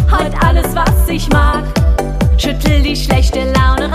Heut alles, was ich mag. Schüttel die schlechte Laune